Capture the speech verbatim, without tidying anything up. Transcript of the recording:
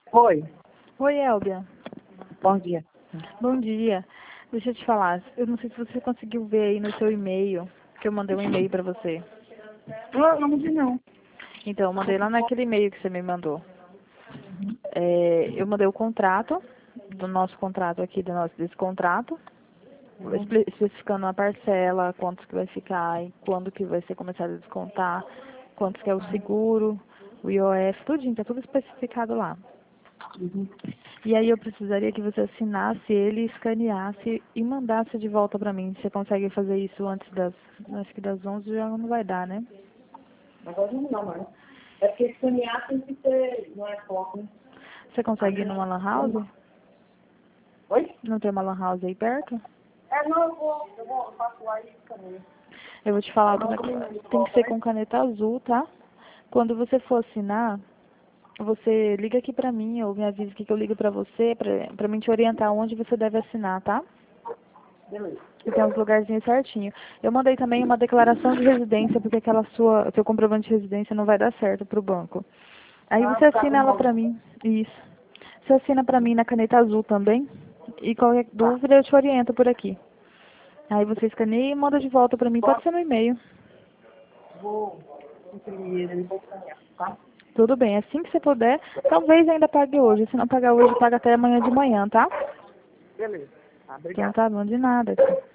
Oi, Oi, Elbia. bom dia. Bom dia. Deixa eu te falar. Eu não sei se você conseguiu ver aí no seu e-mail, que eu mandei um e-mail pra você. Não, não vi não. Então, eu mandei lá naquele e-mail que você me mandou. É, eu mandei o contrato, do nosso contrato aqui, do nosso desse contrato, expli- especificando a parcela, quantos que vai ficar e quando que vai ser começado a descontar, quantos que é o seguro, o I O F, tudinho, tá tudo especificado lá. Uhum. E aí eu precisaria que você assinasse ele, escaneasse e mandasse de volta pra mim. Você consegue fazer isso antes das, acho que das onze já não vai dar, né? Agora não dá mais. É porque escanear tem que ter, não é foco, né? Você consegue ir numa lan house? Oi? Não tem uma lan house aí perto? É, não, eu vou, eu vou, eu faço lá e escaneio. Eu vou te falar Não, como é como é que que tem que volta, ser né? com caneta azul, tá? Quando você for assinar, você liga aqui pra mim ou me avisa aqui que eu ligo pra você, pra, pra mim te orientar onde você deve assinar, tá? Beleza. E tem uns lugarzinhos certinho. Eu mandei também uma declaração de residência, porque aquela sua, seu comprovante de residência não vai dar certo pro banco. Aí Ah, você tá com assina ela pra mal. mim. Isso. Você assina pra mim na caneta azul também. E qualquer Tá. dúvida eu te oriento por aqui. Aí você escaneia e manda de volta pra mim. Pode Posso, ser no e-mail. vou imprimir ele e vou escanear, tá? Tudo bem. Assim que você puder, talvez ainda pague hoje. Se não pagar hoje, paga até amanhã de manhã, tá? Beleza. Tá, Então obrigado. tá bom, de nada.